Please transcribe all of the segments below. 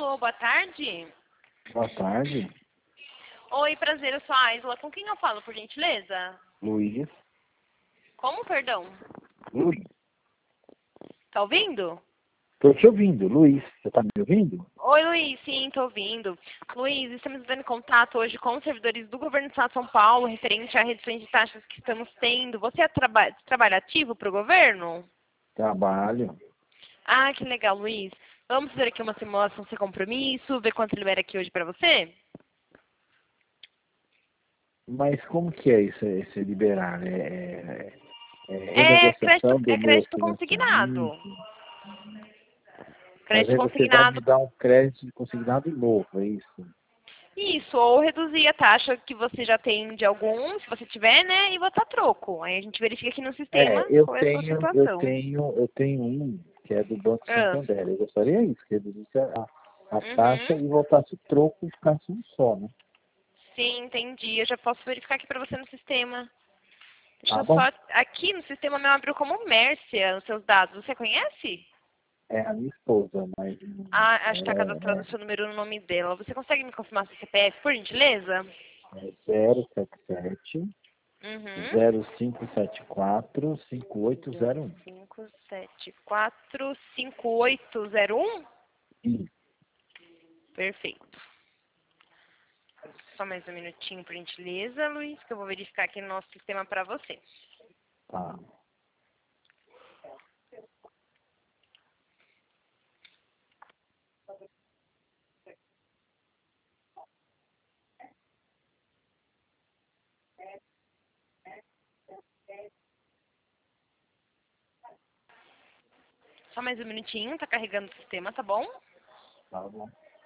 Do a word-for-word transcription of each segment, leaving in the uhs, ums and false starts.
Alô, boa tarde. Boa tarde. Oi, prazer, eu sou a Aisla. Com quem eu falo, por gentileza? Luiz. Como, perdão? Luiz. Tá ouvindo? Tô te ouvindo, Luiz. Você tá me ouvindo? Oi, Luiz. Sim, tô ouvindo. Luiz, estamos dando contato hoje com os servidores do Governo do Estado de São Paulo, referente a reduções de taxas que estamos tendo. Você é traba trabalha ativo para o governo? Trabalho. Ah, que legal, Luiz. Vamos fazer aqui uma simulação sem compromisso, ver quanto libera aqui hoje para você? Mas como que é isso, esse liberar? É, é, é É crédito, renegociação do é meu crédito consignado. financiamento? Mas Crédito aí você vai me consignado. dar um crédito de consignado novo, é isso? Isso, ou reduzir a taxa que você já tem de algum, se você tiver, né, e botar troco. Aí a gente verifica aqui no sistema É, eu qual é a sua tenho, eu situação. tenho, eu tenho um que é do Banco Ah, Santander. Eu gostaria isso, que reduzisse a, a taxa uhum. e voltasse o troco e ficasse um só, né? Sim, entendi. Eu já posso verificar aqui para você no sistema. Deixa Tá eu bom? só... Aqui no sistema meu abriu como Mércia os seus dados. Você conhece? É a minha esposa, mas hum, Ah, acho que está ela cadastrado o seu número no nome dela. Você consegue me confirmar seu C P F, por gentileza? é, é zero sete sete Uhum. zero cinco sete quatro cinco oito zero um. cinco sete quatro cinco oito zero um. Ih, Perfeito. Só mais um minutinho, por gentileza, Luiz, que eu vou verificar aqui no nosso sistema para você. tá. Só mais um minutinho, tá carregando o sistema, tá bom? Tá bom.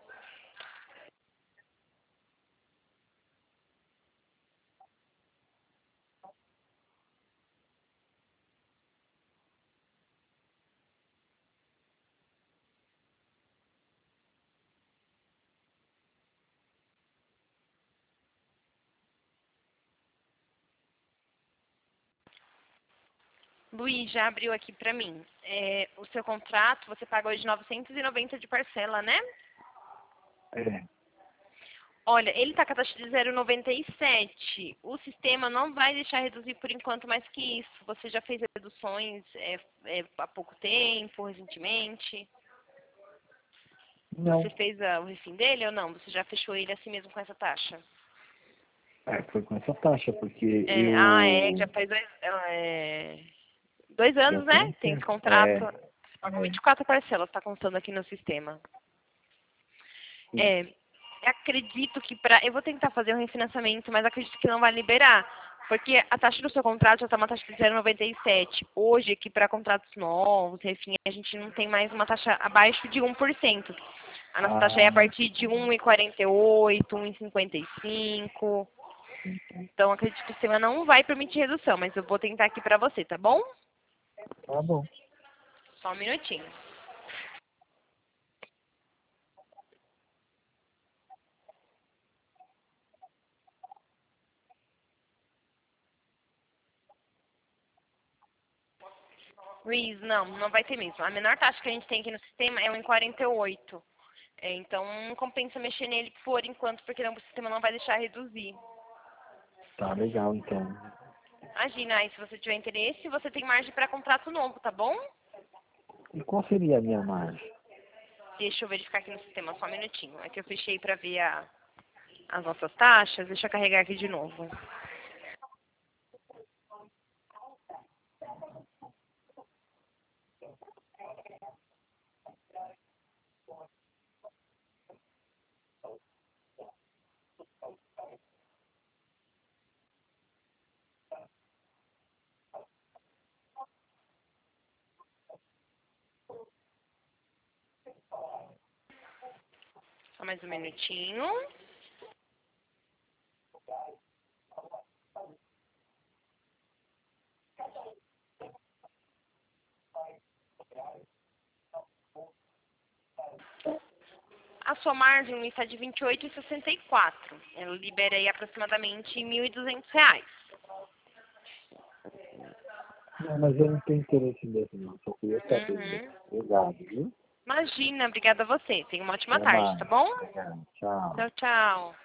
Luiz, já abriu aqui para mim. É, o seu contrato, você paga hoje novecentos e noventa de parcela, né? É. Olha, ele está com a taxa de zero vírgula noventa e sete. O sistema não vai deixar reduzir por enquanto mais que isso. Você já fez reduções é, é, há pouco tempo, recentemente? Você Não. fez a, o refim dele ou não? Você já fechou ele assim mesmo com essa taxa? É, foi com essa taxa, porque É, ah, é, já eu faz dois, é, dois já anos, tem um né? Tem esse tempo. contrato. É, Você pagou é, vinte e quatro parcelas, está constando aqui no sistema. sim. É, acredito que para... Eu vou tentar fazer um refinanciamento, mas acredito que não vai liberar. Porque a taxa do seu contrato já está uma taxa de zero vírgula noventa e sete. Hoje, aqui para contratos novos, enfim, a gente não tem mais uma taxa abaixo de um por cento. A nossa taxa é Ah, a partir de um vírgula quarenta e oito, um vírgula cinquenta e cinco. Então, acredito que o sistema não vai permitir redução, mas eu vou tentar aqui para você, tá bom? tá bom. Só um minutinho. Luiz, não, não vai ter mesmo. A menor taxa que a gente tem aqui no sistema é um vírgula quarenta e oito. É, então, não compensa mexer nele por enquanto, porque não, o sistema não vai deixar reduzir. Tá legal, então. Imagina, aí se você tiver interesse, você tem margem para contrato novo, tá bom? E qual seria a minha margem? Deixa eu verificar aqui no sistema, só um minutinho. É que eu fechei para ver a, as nossas taxas. Deixa eu carregar aqui de novo. Só mais um minutinho. A sua margem está de vinte e oito vírgula sessenta e quatro. Ela libera aí aproximadamente mil e duzentos reais. Não, mas eu não tenho interesse nisso, não. Só queria saber mesmo. Uhum. Obrigado, viu? Imagina, obrigada a você. Tenha uma ótima Até tarde, mais. tá bom? Obrigado. Tchau. Tchau, tchau.